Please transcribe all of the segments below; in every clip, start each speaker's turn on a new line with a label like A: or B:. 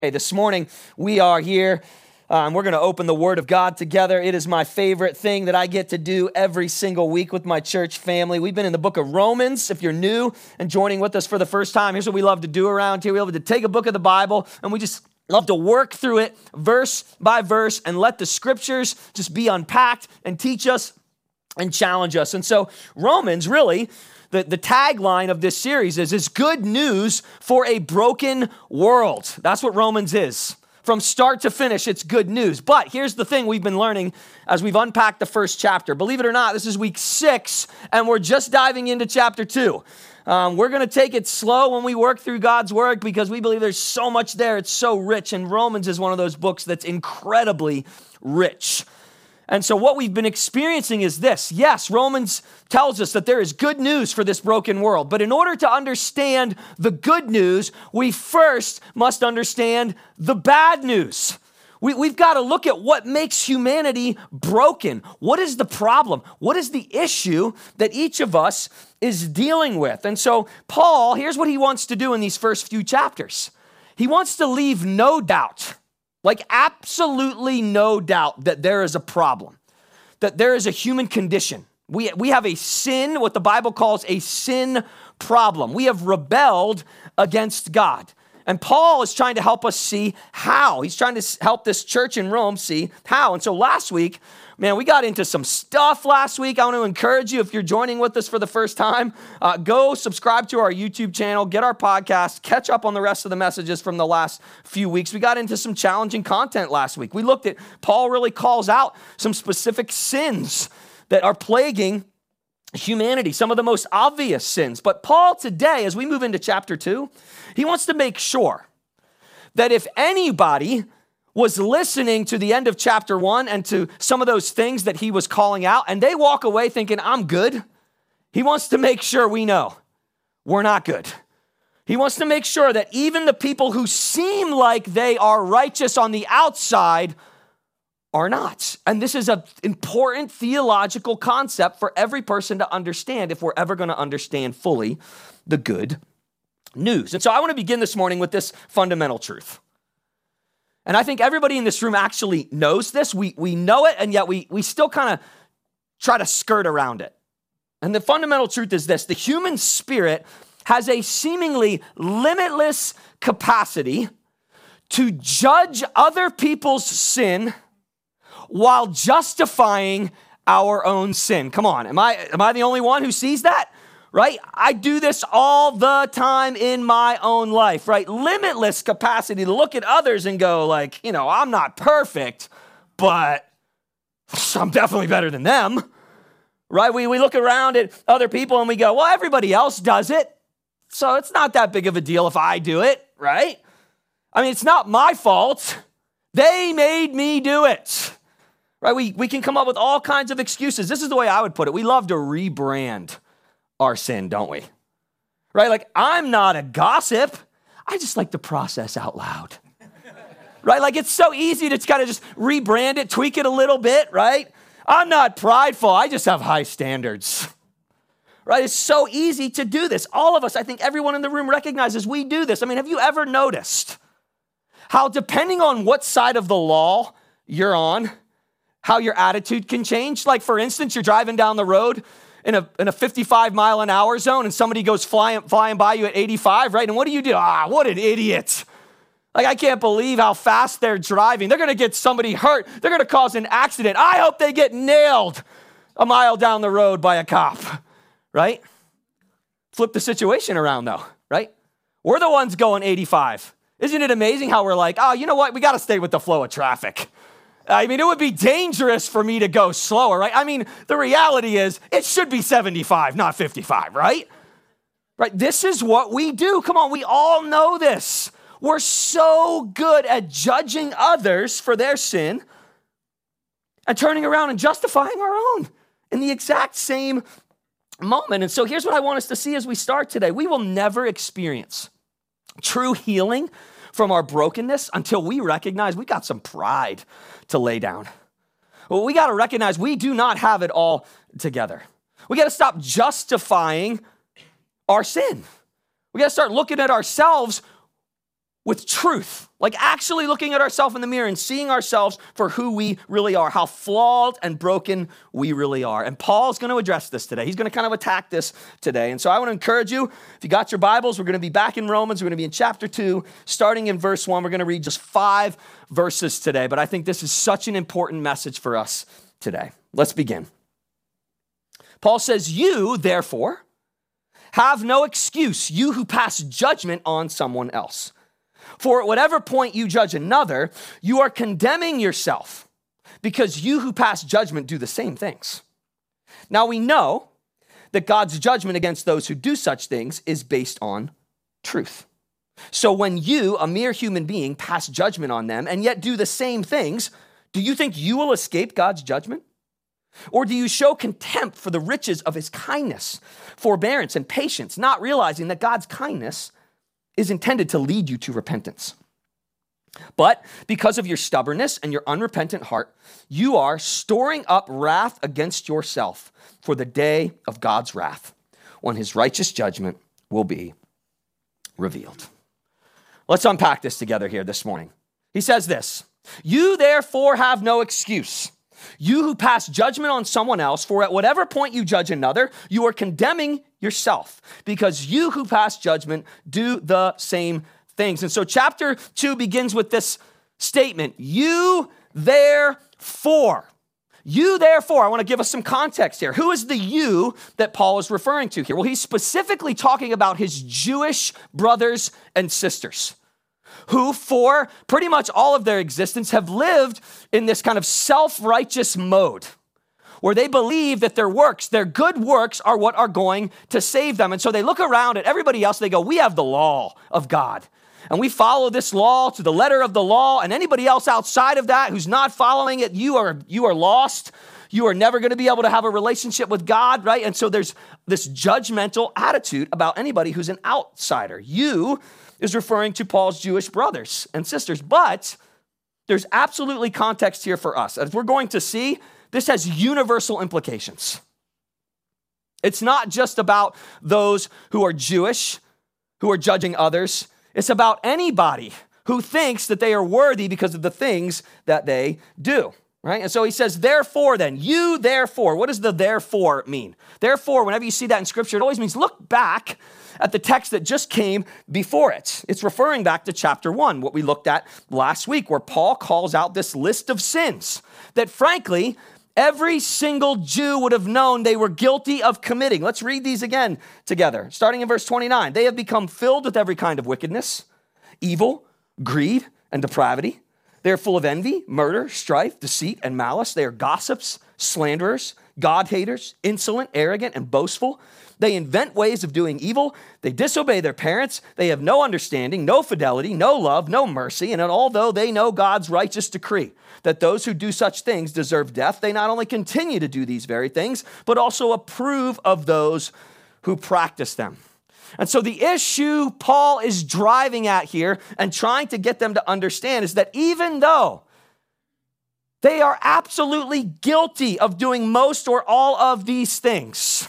A: Hey, this morning we are here. We're going to open the Word of God together. It is my favorite thing that I get to do every single week with my church family. We've been in the book of Romans. If you're new and joining with us for the first time, here's what we love to do around here. We love to take a book of the Bible and we just love to work through it verse by verse and let the scriptures just be unpacked and teach us and challenge us. And so Romans really, the tagline of this series is good news for a broken world. That's what Romans is. From start to finish, it's good news. But here's the thing we've been learning as we've unpacked the first chapter. Believe it or not, this is week 6, and we're just diving into chapter 2. We're going to take it slow when we work through God's word because we believe there's so much there. It's so rich, and Romans is one of those books that's incredibly rich. And so what we've been experiencing is this. Yes, Romans tells us that there is good news for this broken world. But in order to understand the good news, we first must understand the bad news. We've got to look at what makes humanity broken. What is the problem? What is the issue that each of us is dealing with? And so Paul, here's what he wants to do in these first few chapters. He wants to leave no doubt. Like absolutely no doubt that there is a problem, that there is a human condition. We have a sin, what the Bible calls a sin problem. We have rebelled against God. And Paul is trying to help us see how. He's trying to help this church in Rome see how. And so last week, man, we got into some stuff last week. I want to encourage you, if you're joining with us for the first time, go subscribe to our YouTube channel, get our podcast, catch up on the rest of the messages from the last few weeks. We got into some challenging content last week. We looked at, Paul really calls out some specific sins that are plaguing humanity, some of the most obvious sins. But Paul today, as we move into chapter 2, he wants to make sure that if anybody was listening to the end of chapter 1 and to some of those things that he was calling out, and they walk away thinking, I'm good, he wants to make sure we know we're not good. He wants to make sure that even the people who seem like they are righteous on the outside are not. And this is an important theological concept for every person to understand if we're ever going to understand fully the good news. And so I want to begin this morning with this fundamental truth. And I think everybody in this room actually knows this. We know it, and yet we still kind of try to skirt around it. And the fundamental truth is this: the human spirit has a seemingly limitless capacity to judge other people's sin while justifying our own sin. Come on, am I the only one who sees that? Right? I do this all the time in my own life, right? Limitless capacity to look at others and go like, I'm not perfect, but I'm definitely better than them, right? We look around at other people and we go, well, everybody else does it, so it's not that big of a deal if I do it, right? I mean, it's not my fault. They made me do it, right? We can come up with all kinds of excuses. This is the way I would put it. We love to rebrand our sin, don't we? Right? Like, I'm not a gossip. I just like to process out loud. Right? Like, it's so easy to kind of just rebrand it, tweak it a little bit, right? I'm not prideful. I just have high standards. Right? It's so easy to do this. All of us, I think everyone in the room recognizes we do this. I mean, have you ever noticed how depending on what side of the law you're on, how your attitude can change? Like, for instance, you're driving down the road in a 55 mile an hour zone and somebody goes flying by you at 85, right? And what do? What an idiot. Like, I can't believe how fast they're driving. They're going to get somebody hurt. They're going to cause an accident. I hope they get nailed a mile down the road by a cop, right? Flip the situation around though, right? We're the ones going 85. Isn't it amazing how we're like, oh, you know what? We got to stay with the flow of traffic. I mean, it would be dangerous for me to go slower, right? I mean, the reality is it should be 75, not 55, right? Right? This is what we do. Come on, we all know this. We're so good at judging others for their sin and turning around and justifying our own in the exact same moment. And so here's what I want us to see as we start today. We will never experience true healing from our brokenness until we recognize we got some pride to lay down. Well, we got to recognize we do not have it all together. We got to stop justifying our sin. We got to start looking at ourselves with truth, like actually looking at ourselves in the mirror and seeing ourselves for who we really are, how flawed and broken we really are. And Paul's going to address this today. He's going to kind of attack this today. And so I want to encourage you, if you got your Bibles, we're going to be back in Romans. We're going to be in chapter 2, starting in verse 1. We're going to read just 5 verses today, but I think this is such an important message for us today. Let's begin. Paul says, "You, therefore, have no excuse, you who pass judgment on someone else. For at whatever point you judge another, you are condemning yourself, because you who pass judgment do the same things. Now we know that God's judgment against those who do such things is based on truth. So when you, a mere human being, pass judgment on them and yet do the same things, do you think you will escape God's judgment? Or do you show contempt for the riches of his kindness, forbearance, and patience, not realizing that God's kindness is intended to lead you to repentance? But because of your stubbornness and your unrepentant heart, you are storing up wrath against yourself for the day of God's wrath, when his righteous judgment will be revealed." Let's unpack this together here this morning. He says this, "You therefore have no excuse, you who pass judgment on someone else, for at whatever point you judge another, you are condemning yourself, because you who pass judgment do the same things." And so chapter 2 begins with this statement, "You therefore." You therefore, I want to give us some context here. Who is the you that Paul is referring to here? Well, he's specifically talking about his Jewish brothers and sisters, who for pretty much all of their existence have lived in this kind of self-righteous mode, where they believe that their works, their good works, are what are going to save them. And so they look around at everybody else, they go, "We have the law of God, and we follow this law to the letter of the law, and anybody else outside of that who's not following it, you are lost. You are never going to be able to have a relationship with God," right? And so there's this judgmental attitude about anybody who's an outsider. You is referring to Paul's Jewish brothers and sisters, but there's absolutely context here for us. As we're going to see, this has universal implications. It's not just about those who are Jewish, who are judging others. It's about anybody who thinks that they are worthy because of the things that they do, right? And so he says, "Therefore then, you therefore." What does the therefore mean? Therefore, whenever you see that in Scripture, it always means look back at the text that just came before it. It's referring back to chapter 1, what we looked at last week, where Paul calls out this list of sins that, frankly, every single Jew would have known they were guilty of committing. Let's read these again together. Starting in verse 29. "They have become filled with every kind of wickedness, evil, greed, and depravity. They are full of envy, murder, strife, deceit, and malice. They are gossips, slanderers, God-haters, insolent, arrogant, and boastful. They invent ways of doing evil. They disobey their parents. They have no understanding, no fidelity, no love, no mercy. And although they know God's righteous decree that those who do such things deserve death, they not only continue to do these very things, but also approve of those who practice them." And so the issue Paul is driving at here and trying to get them to understand is that even though they are absolutely guilty of doing most or all of these things,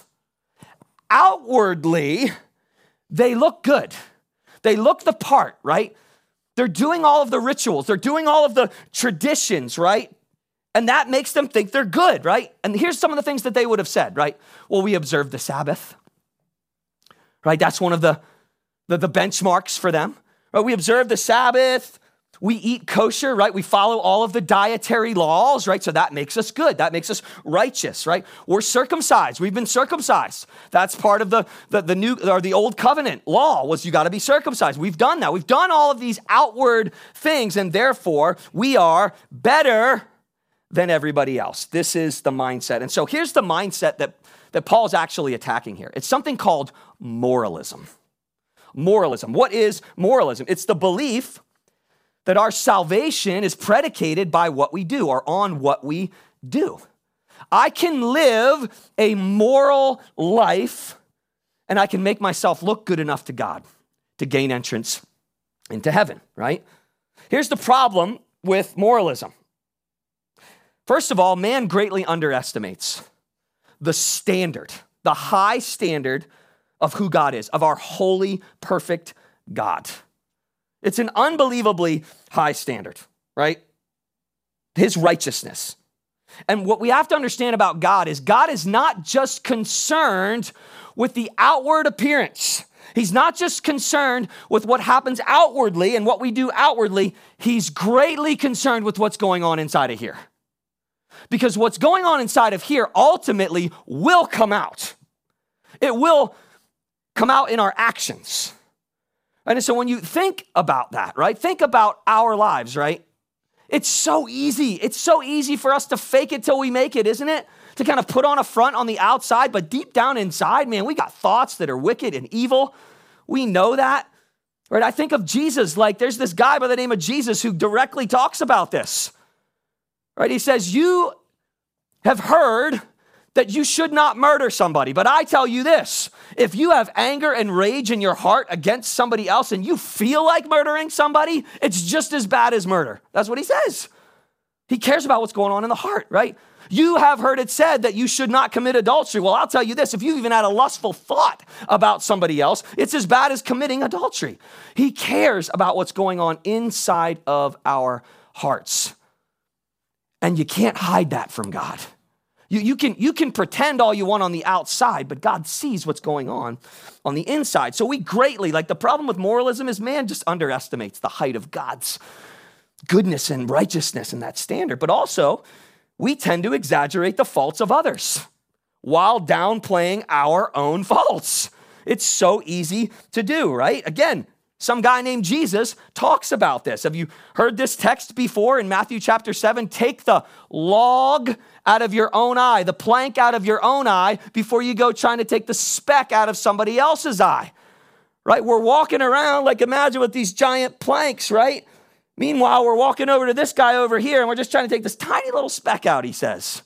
A: outwardly, they look good. They look the part, right? They're doing all of the rituals. They're doing all of the traditions, right? And that makes them think they're good, right? And here's some of the things that they would have said, right? Well, we observe the Sabbath, right? That's one of the benchmarks for them. Right? We observe the Sabbath. We eat kosher, right? We follow all of the dietary laws, right? So that makes us good. That makes us righteous, right? We're circumcised. We've been circumcised. That's part of the new or the old covenant law was you got to be circumcised. We've done that. We've done all of these outward things, and therefore we are better than everybody else. This is the mindset. And so here's the mindset that Paul's actually attacking here. It's something called moralism. Moralism. What is moralism? It's the belief that our salvation is predicated by what we do or on what we do. I can live a moral life and I can make myself look good enough to God to gain entrance into heaven, right? Here's the problem with moralism. First of all, man greatly underestimates the standard, the high standard of who God is, of our holy, perfect God. It's an unbelievably high standard, right? His righteousness. And what we have to understand about God is not just concerned with the outward appearance. He's not just concerned with what happens outwardly and what we do outwardly. He's greatly concerned with what's going on inside of here. Because what's going on inside of here ultimately will come out. It will come out in our actions. And so when you think about that, right? Think about our lives, right? It's so easy. It's so easy for us to fake it till we make it, isn't it? To kind of put on a front on the outside, but deep down inside, man, we got thoughts that are wicked and evil. We know that, right? I think of Jesus, like there's this guy by the name of Jesus who directly talks about this, right? He says, you have heard that you should not murder somebody, but I tell you this, if you have anger and rage in your heart against somebody else and you feel like murdering somebody, it's just as bad as murder. That's what he says. He cares about what's going on in the heart, right? You have heard it said that you should not commit adultery. Well, I'll tell you this, if you even had a lustful thought about somebody else, it's as bad as committing adultery. He cares about what's going on inside of our hearts. And you can't hide that from God. You can pretend all you want on the outside, but God sees what's going on the inside. So we greatly, like the problem with moralism is man just underestimates the height of God's goodness and righteousness and that standard. But also, we tend to exaggerate the faults of others while downplaying our own faults. It's so easy to do, right? Again, some guy named Jesus talks about this. Have you heard this text before in Matthew chapter 7? Take the log out of your own eye, the plank out of your own eye before you go trying to take the speck out of somebody else's eye, right? We're walking around, like imagine with these giant planks, right? Meanwhile, we're walking over to this guy over here and we're just trying to take this tiny little speck out, he says.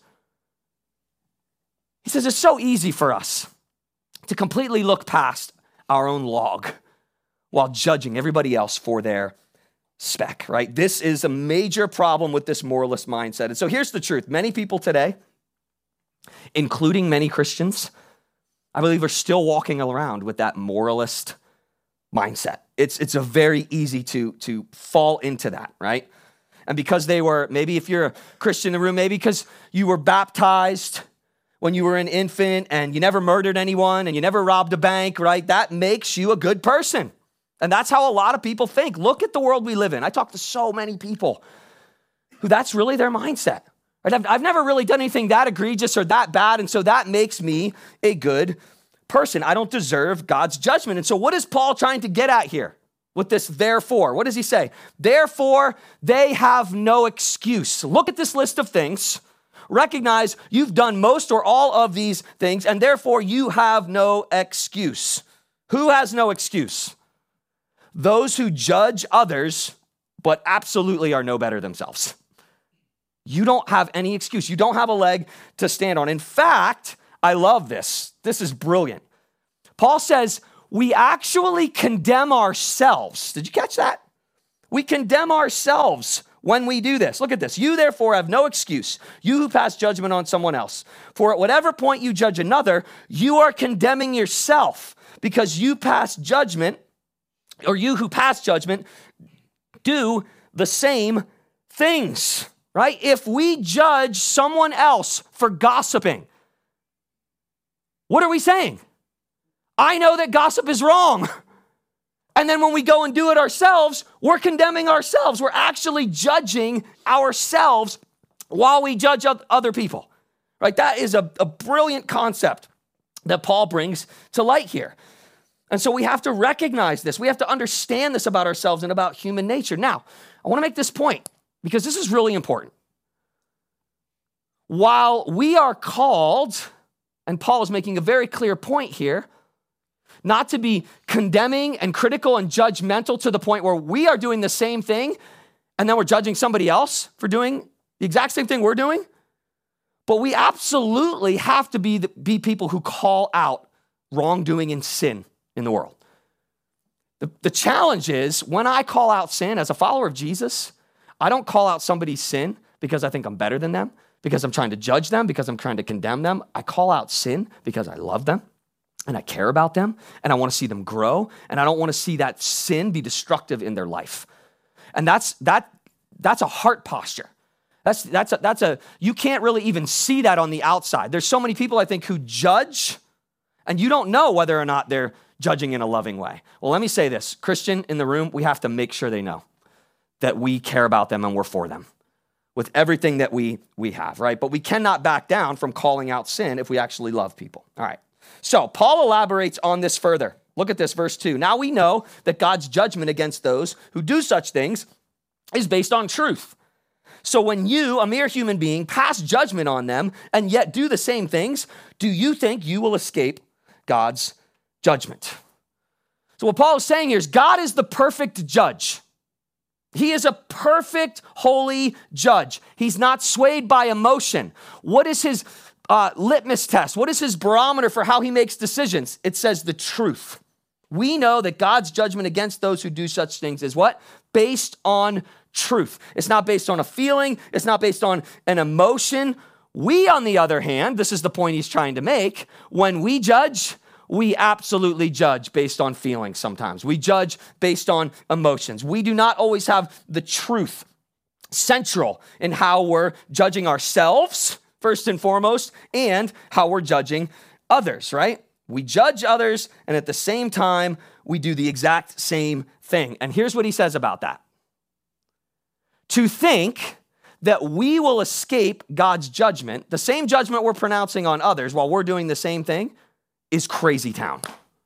A: He says it's so easy for us to completely look past our own log while judging everybody else for their speck, right? This is a major problem with this moralist mindset. And so here's the truth. Many people today, including many Christians, I believe are still walking around with that moralist mindset. It's a very easy to fall into that, right? And because they were, maybe if you're a Christian in the room, maybe because you were baptized when you were an infant and you never murdered anyone and you never robbed a bank, right? That makes you a good person. And that's how a lot of people think. Look at the world we live in. I talk to so many people who that's really their mindset. Right? I've never really done anything that egregious or that bad, and so that makes me a good person. I don't deserve God's judgment. And so what is Paul trying to get at here with this therefore? What does he say? Therefore, they have no excuse. Look at this list of things. Recognize you've done most or all of these things, and therefore you have no excuse. Who has no excuse? Those who judge others, but absolutely are no better themselves. You don't have any excuse. You don't have a leg to stand on. In fact, I love this. This is brilliant. Paul says, we actually condemn ourselves. Did you catch that? We condemn ourselves when we do this. Look at this. You therefore have no excuse, you who pass judgment on someone else. For at whatever point you judge another, you are condemning yourself, because you pass judgment, or you who pass judgment do the same things, right? If we judge someone else for gossiping, what are we saying? I know that gossip is wrong. And then when we go and do it ourselves, we're condemning ourselves. We're actually judging ourselves while we judge other people, right? That is a brilliant concept that Paul brings to light here. And so we have to recognize this. We have to understand this about ourselves and about human nature. Now, I want to make this point because this is really important. While we are called, and Paul is making a very clear point here, not to be condemning and critical and judgmental to the point where we are doing the same thing and then we're judging somebody else for doing the exact same thing we're doing. But we absolutely have to be people who call out wrongdoing and sin in the world. The challenge is when I call out sin as a follower of Jesus, I don't call out somebody's sin because I think I'm better than them, because I'm trying to judge them, because I'm trying to condemn them. I call out sin because I love them and I care about them, and I want to see them grow, and I don't want to see that sin be destructive in their life. And that's a heart posture. You can't really even see that on the outside. There's so many people, I think, who judge, and you don't know whether or not they're judging in a loving way. Well, let me say this. Christian in the room, we have to make sure they know that we care about them and we're for them with everything that we have, right? But we cannot back down from calling out sin if we actually love people. All right. So Paul elaborates on this further. Look at this, verse 2. Now we know that God's judgment against those who do such things is based on truth. So when you, a mere human being, pass judgment on them and yet do the same things, do you think you will escape God's judgment? So what Paul is saying here is God is the perfect judge. He is a perfect, holy judge. He's not swayed by emotion. What is his litmus test? What is his barometer for how he makes decisions? It says the truth. We know that God's judgment against those who do such things is what? Based on truth. It's not based on a feeling. It's not based on an emotion. We, on the other hand, this is the point he's trying to make, when we judge, we absolutely judge based on feelings sometimes. We judge based on emotions. We do not always have the truth central in how we're judging ourselves, first and foremost, and how we're judging others, right? We judge others, and at the same time, we do the exact same thing. And here's what he says about that. To think that we will escape God's judgment, the same judgment we're pronouncing on others while we're doing the same thing, is crazy town.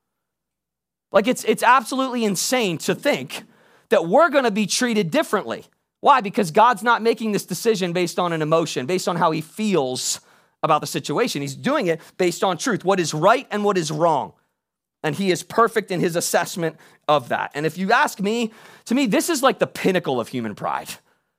A: Like it's absolutely insane to think that we're going to be treated differently. Why? Because God's not making this decision based on an emotion, based on how he feels about the situation. He's doing it based on truth, what is right and what is wrong. And he is perfect in his assessment of that. And if you ask me, to me, this is like the pinnacle of human pride.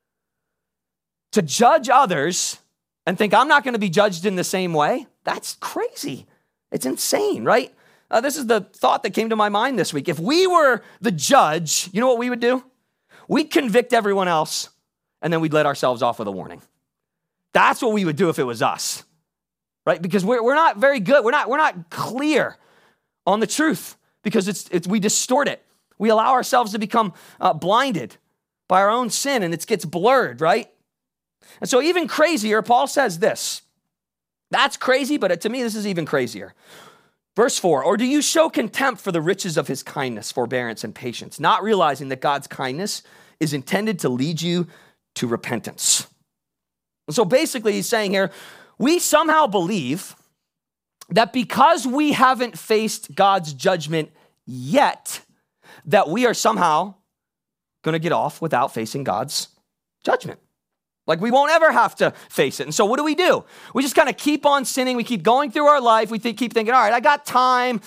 A: To judge others and think I'm not going to be judged in the same way, that's crazy. It's insane, right? This is the thought that came to my mind this week. If we were the judge, you know what we would do? We'd convict everyone else, and then we'd let ourselves off with a warning. That's what we would do if it was us, right? Because we're not very good. We're not clear on the truth because we distort it. We allow ourselves to become blinded by our own sin, and it gets blurred, right? And so even crazier, Paul says this. That's crazy, but to me, this is even crazier. Verse 4, or do you show contempt for the riches of his kindness, forbearance, and patience, not realizing that God's kindness is intended to lead you to repentance? And so basically he's saying here, we somehow believe that because we haven't faced God's judgment yet, that we are somehow going to get off without facing God's judgment. Like we won't ever have to face it. And so what do? We just kind of keep on sinning. We keep going through our life. We keep thinking, all right, I got time.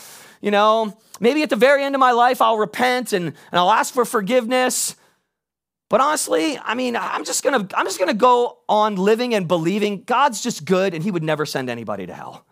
A: Maybe at the very end of my life, I'll repent and I'll ask for forgiveness. But honestly, I'm just gonna go on living and believing God's just good and he would never send anybody to hell.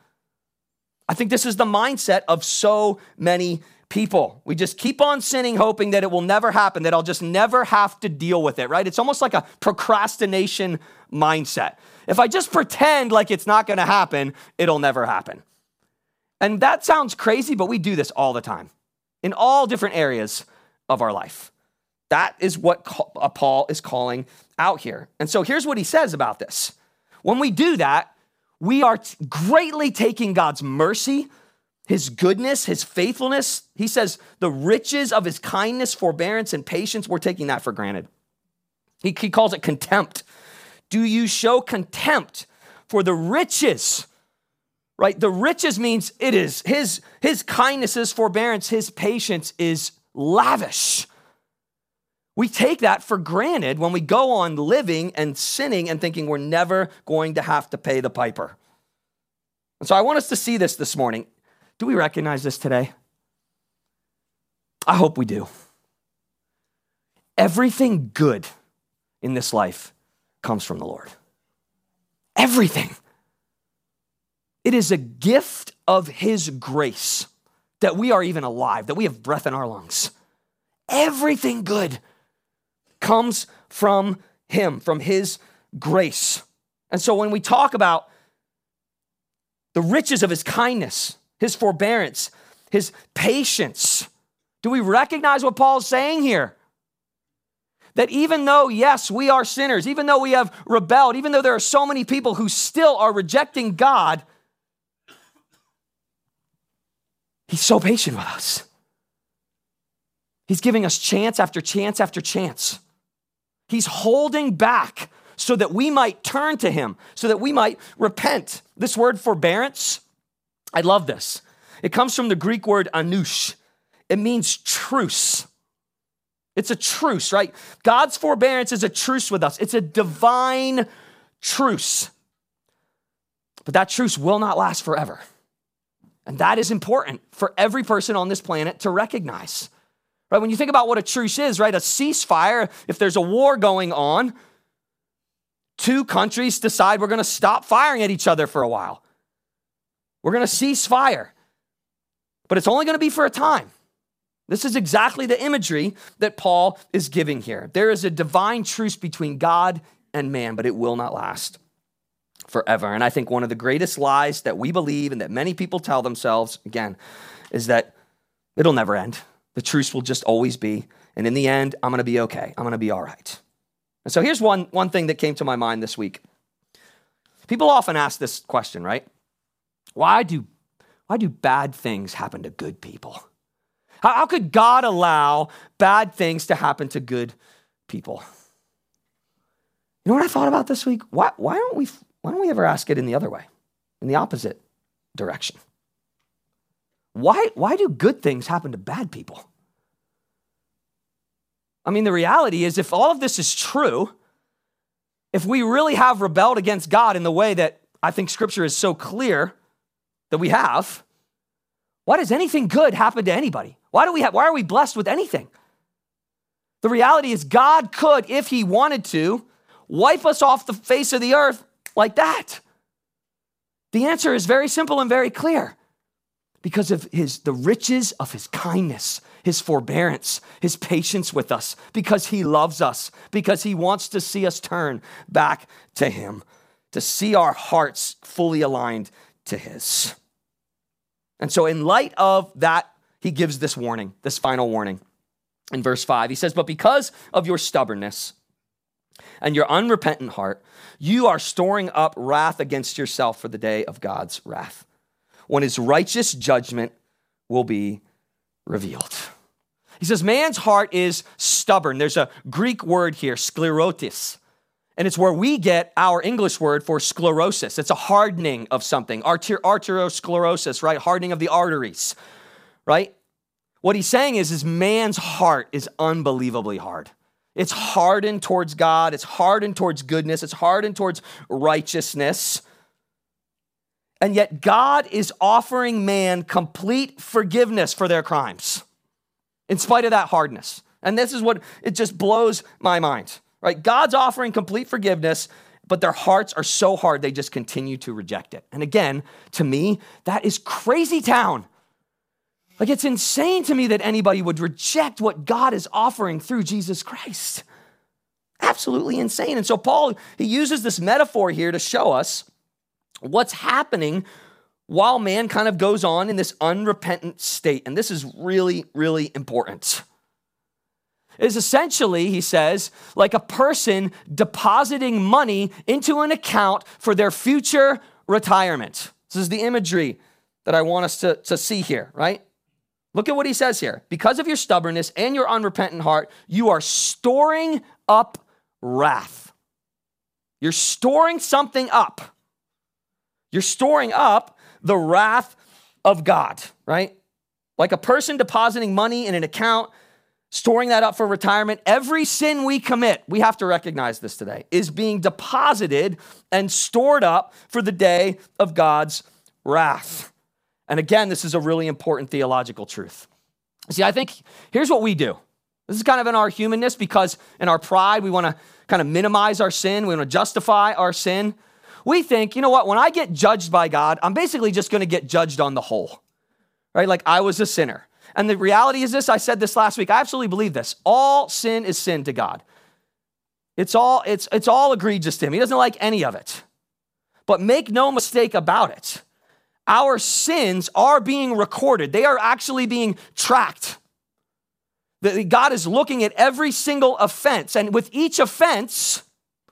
A: I think this is the mindset of so many people. We just keep on sinning, hoping that it will never happen, that I'll just never have to deal with it, right? It's almost like a procrastination mindset. If I just pretend like it's not going to happen, it'll never happen. And that sounds crazy, but we do this all the time in all different areas of our life. That is what Paul is calling out here. And so here's what he says about this. When we do that, we are greatly taking God's mercy, his goodness, his faithfulness. He says the riches of his kindness, forbearance, and patience, we're taking that for granted. He calls it contempt. Do you show contempt for the riches? Right? The riches means it is his kindness, his forbearance, his patience is lavish. We take that for granted when we go on living and sinning and thinking we're never going to have to pay the piper. And so I want us to see this morning. Do we recognize this today? I hope we do. Everything good in this life comes from the Lord. Everything. It is a gift of his grace that we are even alive, that we have breath in our lungs. Everything good comes from him, from his grace. And so when we talk about the riches of his kindness, his forbearance, his patience. Do we recognize what Paul's saying here? That even though, yes, we are sinners, even though we have rebelled, even though there are so many people who still are rejecting God, he's so patient with us. He's giving us chance after chance after chance. He's holding back so that we might turn to him, so that we might repent. This word forbearance, I love this. It comes from the Greek word anush. It means truce. It's a truce, right? God's forbearance is a truce with us. It's a divine truce. But that truce will not last forever. And that is important for every person on this planet to recognize. Right? When you think about what a truce is, right? A ceasefire, if there's a war going on, two countries decide we're going to stop firing at each other for a while. We're going to cease fire. But it's only going to be for a time. This is exactly the imagery that Paul is giving here. There is a divine truce between God and man, but it will not last forever. And I think one of the greatest lies that we believe and that many people tell themselves, again, is that it'll never end. The truce will just always be. And in the end, I'm going to be okay. I'm going to be all right. And so here's one thing that came to my mind this week. People often ask this question, right? Why do bad things happen to good people? How could God allow bad things to happen to good people? You know what I thought about this week? Why don't we ever ask it in the other way, in the opposite direction? Why do good things happen to bad people? I mean, the reality is, if all of this is true, if we really have rebelled against God in the way that I think Scripture is so clear that we have, why does anything good happen to anybody? Why are we blessed with anything? The reality is God could, if he wanted to, wipe us off the face of the earth like that. The answer is very simple and very clear. Because of the riches of his kindness, his forbearance, his patience with us, because he loves us, because he wants to see us turn back to him, to see our hearts fully aligned to his. And so in light of that, he gives this warning, this final warning. In verse 5, he says, "But because of your stubbornness and your unrepentant heart, you are storing up wrath against yourself for the day of God's wrath, when his righteous judgment will be revealed." He says, man's heart is stubborn. There's a Greek word here, sclerotis, and it's where we get our English word for sclerosis. It's a hardening of something, arteriosclerosis, right? Hardening of the arteries, right? What he's saying is man's heart is unbelievably hard. It's hardened towards God. It's hardened towards goodness. It's hardened towards righteousness. And yet God is offering man complete forgiveness for their crimes in spite of that hardness. And this is what, it just blows my mind, right? God's offering complete forgiveness, but their hearts are so hard, they just continue to reject it. And again, to me, that is crazy town. Like, it's insane to me that anybody would reject what God is offering through Jesus Christ. Absolutely insane. And so Paul, he uses this metaphor here to show us what's happening while man kind of goes on in this unrepentant state. And this is really, really important. It is essentially, he says, like a person depositing money into an account for their future retirement. This is the imagery that I want us to see here, right? Look at what he says here. Because of your stubbornness and your unrepentant heart, you are storing up wrath. You're storing something up. You're storing up the wrath of God, right? Like a person depositing money in an account, storing that up for retirement. Every sin we commit, we have to recognize this today, is being deposited and stored up for the day of God's wrath. And again, this is a really important theological truth. See, I think here's what we do. This is kind of in our humanness, because in our pride, we want to kind of minimize our sin. We want to justify our sin. We think, you know what, when I get judged by God, I'm basically just going to get judged on the whole, right? Like I was a sinner. And the reality is this, I said this last week, I absolutely believe this. All sin is sin to God. It's all egregious to him. He doesn't like any of it. But make no mistake about it. our sins are being recorded. They are actually being tracked. God is looking at every single offense, and with each offense,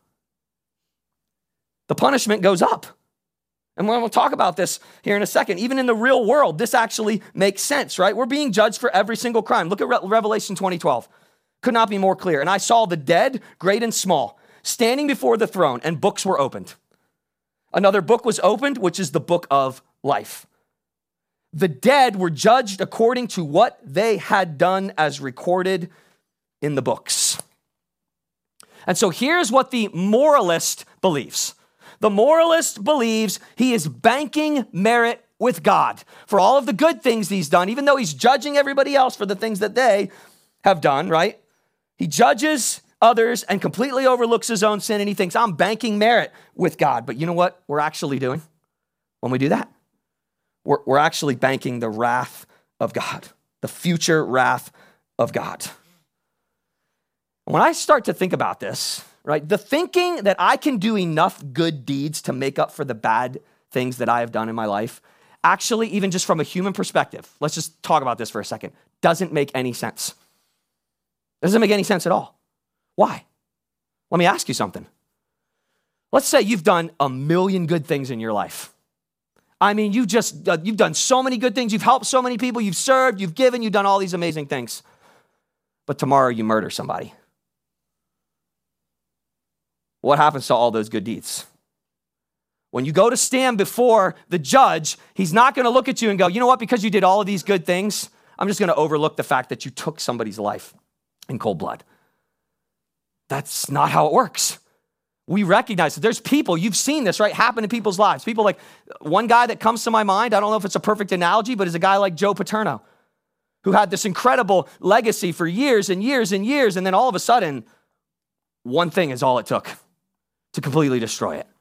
A: the punishment goes up. And we'll talk about this here in a second. Even in the real world, this actually makes sense, right? We're being judged for every single crime. Look at Revelation 20:12. Could not be more clear. And I saw the dead, great and small, standing before the throne, and books were opened. Another book was opened, which is the book of life. The dead were judged according to what they had done as recorded in the books. And so here's what the moralist believes. The moralist believes he is banking merit with God for all of the good things he's done, even though he's judging everybody else for the things that they have done, right? He judges others and completely overlooks his own sin, and he thinks, I'm banking merit with God. But you know what we're actually doing when we do that? We're actually banking the wrath of God, the future wrath of God. When I start to think about this, right, the thinking that I can do enough good deeds to make up for the bad things that I have done in my life, actually, even just from a human perspective, let's just talk about this for a second, doesn't make any sense. Doesn't make any sense at all. Why? Let me ask you something. Let's say you've done 1,000,000 good things in your life. I mean, you've done so many good things. You've helped so many people. You've served, you've given, you've done all these amazing things. But tomorrow you murder somebody. What happens to all those good deeds? When you go to stand before the judge, he's not going to look at you and go, you know what, because you did all of these good things, I'm just going to overlook the fact that you took somebody's life in cold blood. That's not how it works. We recognize that there's people, you've seen this, right, happen in people's lives. People like, one guy that comes to my mind, I don't know if it's a perfect analogy, but is a guy like Joe Paterno, who had this incredible legacy for years and years and years, and then all of a sudden, one thing is all it took to completely destroy it.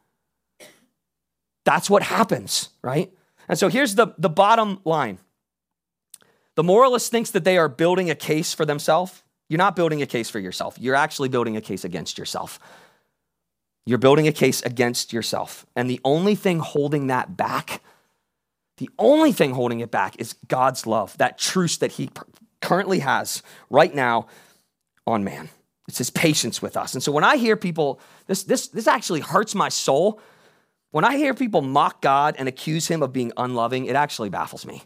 A: That's what happens, right? And so here's the bottom line. The moralist thinks that they are building a case for themselves. You're not building a case for yourself. You're actually building a case against yourself. You're building a case against yourself. And the only thing holding that back, the only thing holding it back is God's love, that truce that he currently has right now on man. It's his patience with us. And so when I hear people, this actually hurts my soul. When I hear people mock God and accuse him of being unloving, it actually baffles me.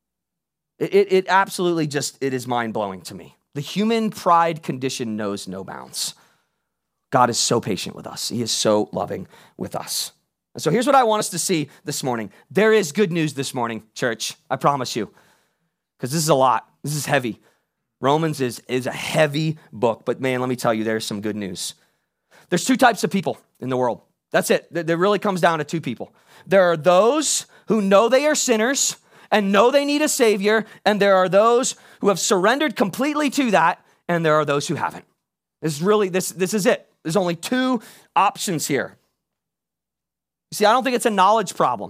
A: It absolutely just, it is mind-blowing to me. The human pride condition knows no bounds. God is so patient with us. He is so loving with us. And so here's what I want us to see this morning. There is good news this morning, church. I promise you. Because this is a lot. This is heavy. Romans is a heavy book, but man, let me tell you, there's some good news. There's two types of people in the world. That's it. It really comes down to two people. There are those who know they are sinners and know they need a savior, and there are those who have surrendered completely to that, and there are those who haven't. This is it. There's only two options here. You see, I don't think it's a knowledge problem.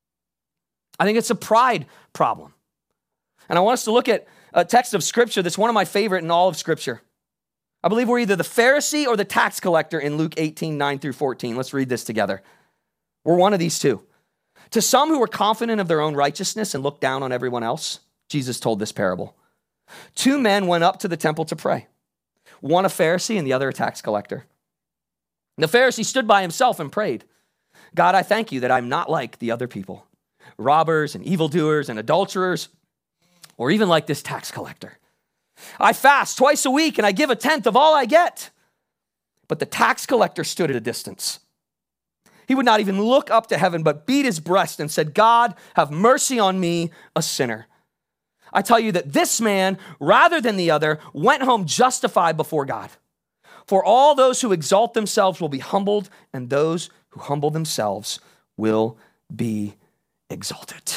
A: I think it's a pride problem. And I want us to look at a text of scripture that's one of my favorite in all of scripture. I believe we're either the Pharisee or the tax collector in Luke 18, 9 through 14. Let's read this together. We're one of these two. To some who were confident of their own righteousness and looked down on everyone else, Jesus told this parable. 2 men went up to the temple to pray. One a Pharisee and the other a tax collector. The Pharisee stood by himself and prayed, God, I thank you that I'm not like the other people, robbers and evildoers and adulterers, or even like this tax collector. I fast twice a week and I give 1/10 of all I get. But the tax collector stood at a distance. He would not even look up to heaven, but beat his breast and said, God, have mercy on me, a sinner. I tell you that this man, rather than the other, went home justified before God. For all those who exalt themselves will be humbled, and those who humble themselves will be exalted.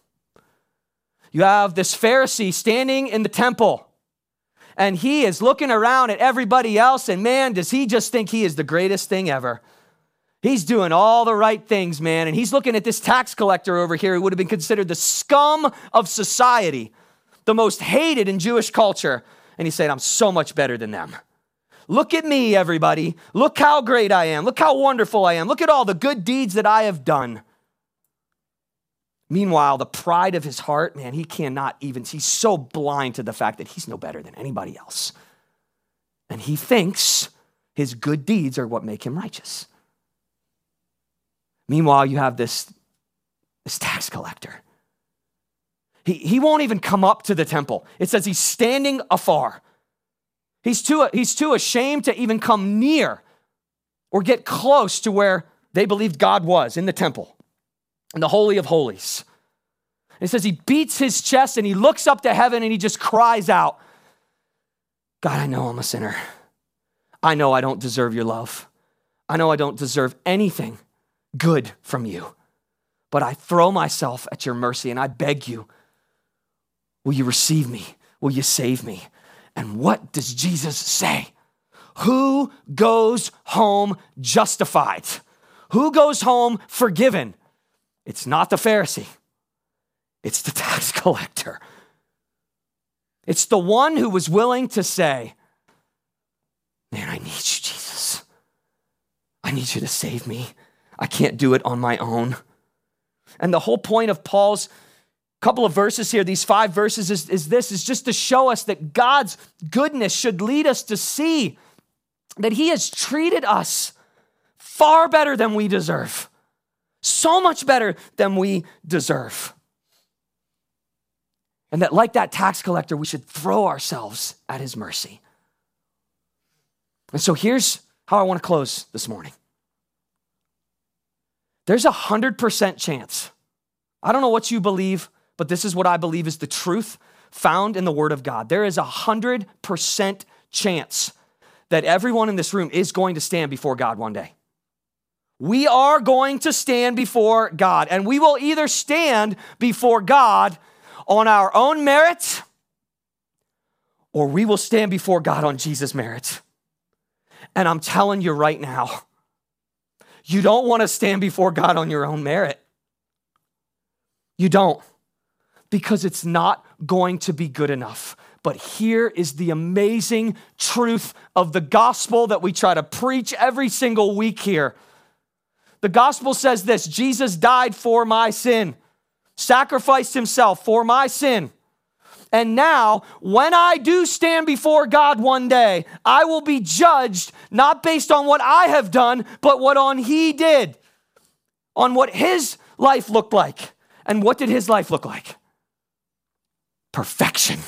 A: You have this Pharisee standing in the temple, and he is looking around at everybody else, and man, does he just think he is the greatest thing ever. He's doing all the right things, man, and he's looking at this tax collector over here who would have been considered the scum of society, the most hated in Jewish culture, and he's saying, I'm so much better than them. Look at me, everybody. Look how great I am. Look how wonderful I am. Look at all the good deeds that I have done. Meanwhile, the pride of his heart, man, he's so blind to the fact that he's no better than anybody else. And he thinks his good deeds are what make him righteous. Meanwhile, you have this tax collector. He won't even come up to the temple. It says he's standing afar. He's too ashamed to even come near or get close to where they believed God was, in the temple, in the Holy of Holies. It says he beats his chest and he looks up to heaven and he just cries out, God, I know I'm a sinner. I know I don't deserve your love. I know I don't deserve anything good from you, but I throw myself at your mercy and I beg you, will you receive me? Will you save me? And what does Jesus say? Who goes home justified? Who goes home forgiven? It's not the Pharisee. It's the tax collector. It's the one who was willing to say, man, I need you, Jesus. I need you to save me. I can't do it on my own. And the whole point of Paul's couple of verses here, these 5 verses, is just to show us that God's goodness should lead us to see that he has treated us far better than we deserve. So much better than we deserve. And that like that tax collector, we should throw ourselves at his mercy. And so here's how I want to close this morning. There's 100% chance. I don't know what you believe, but this is what I believe is the truth found in the Word of God. There is 100% chance that everyone in this room is going to stand before God one day. We are going to stand before God, and we will either stand before God on our own merit, or we will stand before God on Jesus' merit. And I'm telling you right now, you don't want to stand before God on your own merit. You don't, because it's not going to be good enough. But here is the amazing truth of the gospel that we try to preach every single week here. The gospel says this: Jesus died for my sin, sacrificed himself for my sin. And now, when I do stand before God one day, I will be judged not based on what I have done, but what he did, on what his life looked like. And what did his life look like? Perfection.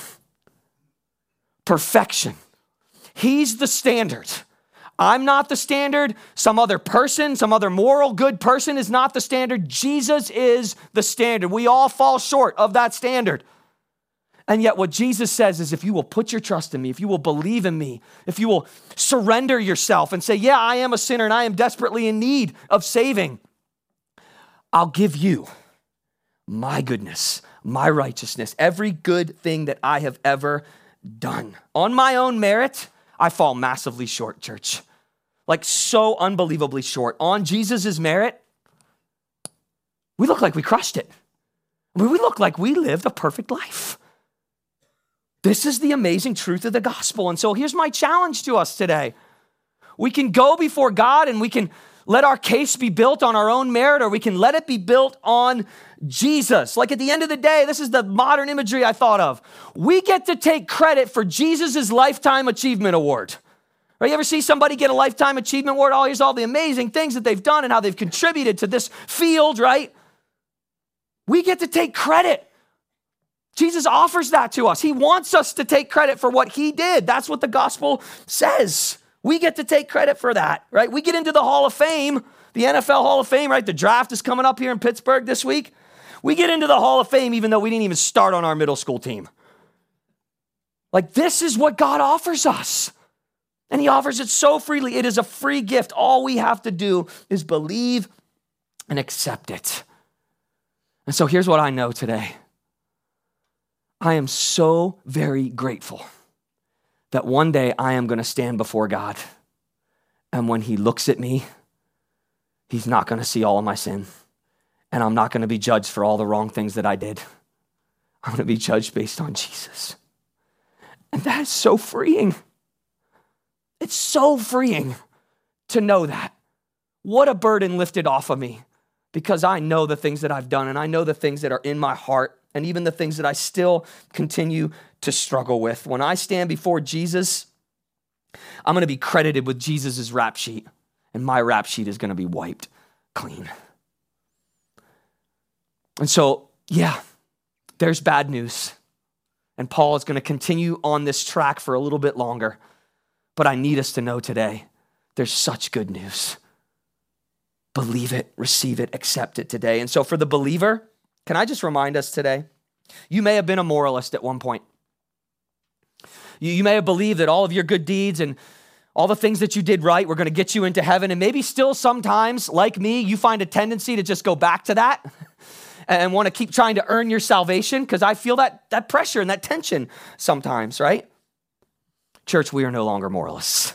A: Perfection. He's the standard. I'm not the standard. Some other person, some other moral good person is not the standard. Jesus is the standard. We all fall short of that standard. And yet what Jesus says is, if you will put your trust in me, if you will believe in me, if you will surrender yourself and say, yeah, I am a sinner and I am desperately in need of saving, I'll give you my goodness, my righteousness, every good thing that I have ever done. On my own merit, I fall massively short, church. Like so unbelievably short. On Jesus' merit, we look like we crushed it. I mean, we look like we lived a perfect life. This is the amazing truth of the gospel. And so here's my challenge to us today. We can go before God and we can let our case be built on our own merit, or we can let it be built on Jesus. Like at the end of the day, this is the modern imagery I thought of. We get to take credit for Jesus' Lifetime Achievement Award. Right? You ever see somebody get a Lifetime Achievement Award? Oh, here's all the amazing things that they've done and how they've contributed to this field, right? We get to take credit. Jesus offers that to us. He wants us to take credit for what he did. That's what the gospel says. We get to take credit for that, right? We get into the Hall of Fame, the NFL Hall of Fame, right? The draft is coming up here in Pittsburgh this week. We get into the Hall of Fame even though we didn't even start on our middle school team. Like, this is what God offers us. And he offers it so freely. It is a free gift. All we have to do is believe and accept it. And so here's what I know today. I am so very grateful that one day I am going to stand before God. And when he looks at me, he's not going to see all of my sin. And I'm not going to be judged for all the wrong things that I did. I'm going to be judged based on Jesus. And that is so freeing. It's so freeing to know that. What a burden lifted off of me. because I know the things that I've done and I know the things that are in my heart and even the things that I still continue to struggle with. When I stand before Jesus, I'm going to be credited with Jesus's rap sheet, and my rap sheet is going to be wiped clean. And so, yeah, there's bad news. And Paul is going to continue on this track for a little bit longer. But I need us to know today, there's such good news. Believe it, receive it, accept it today. And so for the believer, can I just remind us today, you may have been a moralist at one point. You may have believed that all of your good deeds and all the things that you did right were going to get you into heaven. And maybe still sometimes, like me, you find a tendency to just go back to that and want to keep trying to earn your salvation, because I feel that pressure and that tension sometimes, right? Church, we are no longer moralists.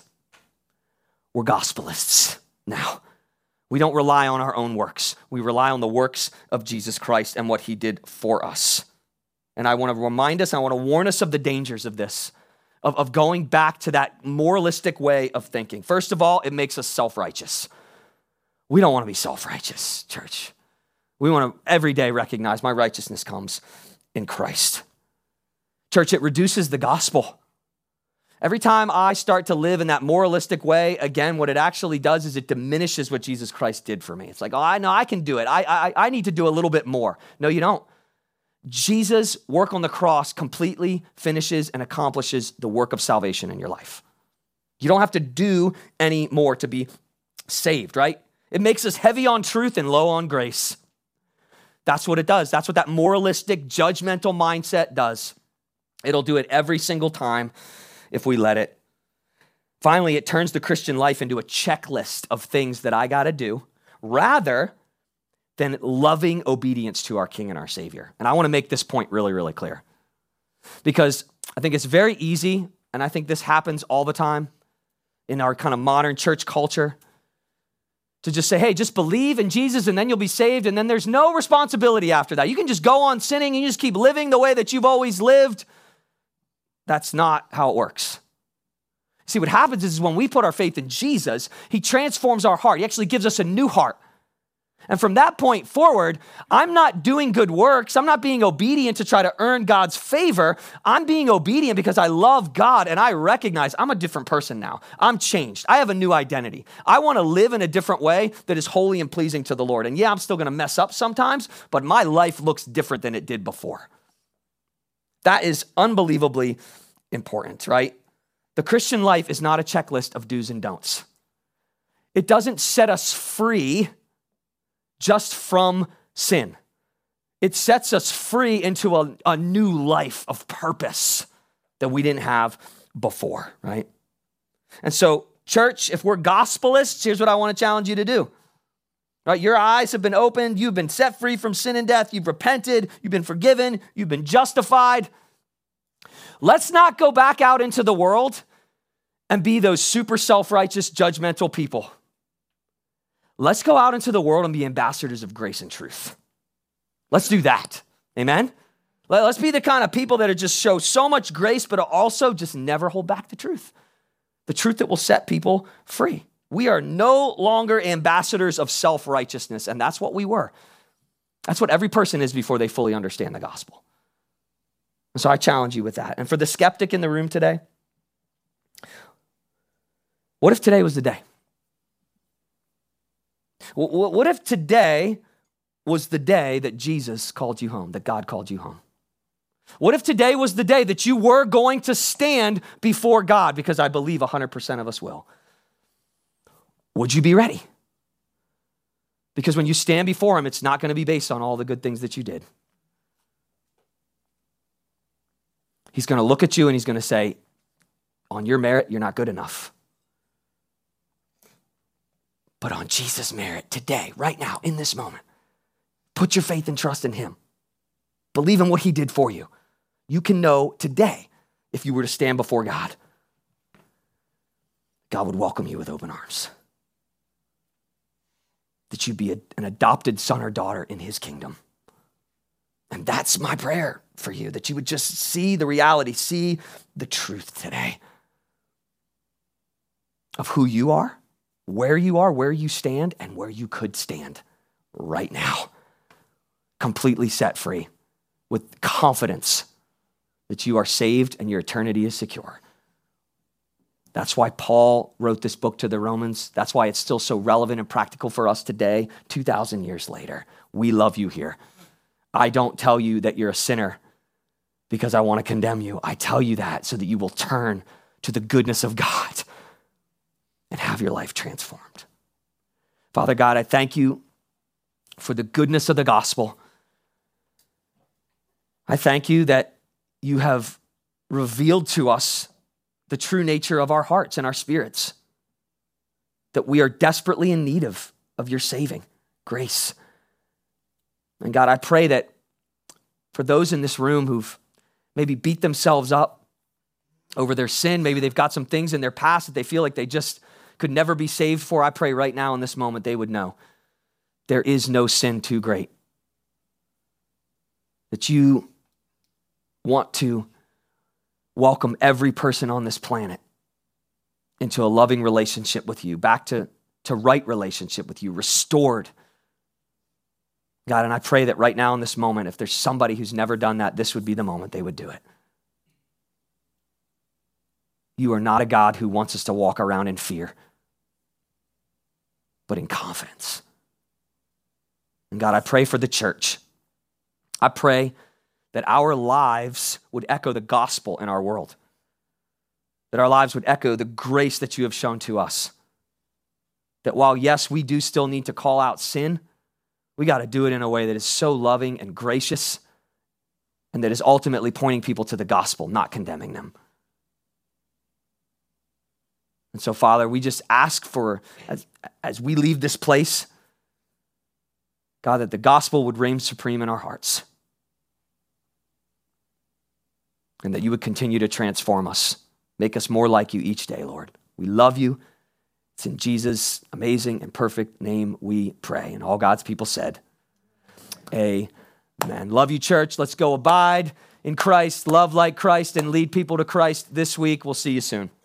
A: We're gospelists now. We don't rely on our own works. We rely on the works of Jesus Christ and what he did for us. And I want to remind us, I want to warn us of the dangers of this, of going back to that moralistic way of thinking. First of all, it makes us self-righteous. We don't want to be self-righteous, church. We want to every day recognize my righteousness comes in Christ. Church, it reduces the gospel. Every time I start to live in that moralistic way, again, what it actually does is it diminishes what Jesus Christ did for me. It's like, oh, I know I can do it. I need to do a little bit more. No, you don't. Jesus' work on the cross completely finishes and accomplishes the work of salvation in your life. You don't have to do any more to be saved, right? It makes us heavy on truth and low on grace. That's what it does. That's what that moralistic, judgmental mindset does. It'll do it every single time if we let it. Finally, it turns the Christian life into a checklist of things that I got to do rather than loving obedience to our King and our Savior. And I want to make this point really, really clear, because I think it's very easy, and I think this happens all the time in our kind of modern church culture, to just say, hey, just believe in Jesus and then you'll be saved, and then there's no responsibility after that. You can just go on sinning and you just keep living the way that you've always lived. That's not how it works. See, what happens is when we put our faith in Jesus, he transforms our heart. He actually gives us a new heart. And from that point forward, I'm not doing good works. I'm not being obedient to try to earn God's favor. I'm being obedient because I love God and I recognize I'm a different person now. I'm changed. I have a new identity. I want to live in a different way that is holy and pleasing to the Lord. And yeah, I'm still going to mess up sometimes, but my life looks different than it did before. That is unbelievably important, right? The Christian life is not a checklist of do's and don'ts. It doesn't set us free just from sin. It sets us free into a new life of purpose that we didn't have before, right? And so, church, if we're gospelists, here's what I want to challenge you to do. Right? Your eyes have been opened. You've been set free from sin and death. You've repented. You've been forgiven. You've been justified. Let's not go back out into the world and be those super self-righteous, judgmental people. Let's go out into the world and be ambassadors of grace and truth. Let's do that. Amen? Let's be the kind of people that just show so much grace, but also just never hold back the truth that will set people free. We are no longer ambassadors of self-righteousness, and that's what we were. That's what every person is before they fully understand the gospel. And so I challenge you with that. And for the skeptic in the room today, what if today was the day? What if today was the day that Jesus called you home, that God called you home? What if today was the day that you were going to stand before God? Because I believe 100% of us will. Would you be ready? Because when you stand before him, it's not going to be based on all the good things that you did. He's going to look at you and he's going to say, on your merit, you're not good enough. But on Jesus' merit, today, right now, in this moment, put your faith and trust in him. Believe in what he did for you. You can know today, if you were to stand before God, God would welcome you with open arms. That you'd be an adopted son or daughter in his kingdom. And that's my prayer for you, that you would just see the reality, see the truth today of who you are, where you stand, and where you could stand right now, completely set free with confidence that you are saved and your eternity is secure. That's why Paul wrote this book to the Romans. That's why it's still so relevant and practical for us today, 2,000 years later. We love you here. I don't tell you that you're a sinner because I want to condemn you. I tell you that so that you will turn to the goodness of God and have your life transformed. Father God, I thank you for the goodness of the gospel. I thank you that you have revealed to us the true nature of our hearts and our spirits, that we are desperately in need of your saving grace. And God, I pray that for those in this room who've maybe beat themselves up over their sin, maybe they've got some things in their past that they feel like they just could never be saved for, I pray right now in this moment they would know there is no sin too great. That you want to welcome every person on this planet into a loving relationship with you, back to right relationship with you, restored. God, and I pray that right now in this moment, if there's somebody who's never done that, this would be the moment they would do it. You are not a God who wants us to walk around in fear, but in confidence. And God, I pray for the church. I pray that our lives would echo the gospel in our world, that our lives would echo the grace that you have shown to us. That while, yes, we do still need to call out sin, we got to do it in a way that is so loving and gracious and that is ultimately pointing people to the gospel, not condemning them. And so, Father, we just ask for, as we leave this place, God, that the gospel would reign supreme in our hearts. And that you would continue to transform us, make us more like you each day, Lord. We love you. It's in Jesus' amazing and perfect name we pray. And all God's people said, amen. Love you, church. Let's go abide in Christ, love like Christ, and lead people to Christ this week. We'll see you soon.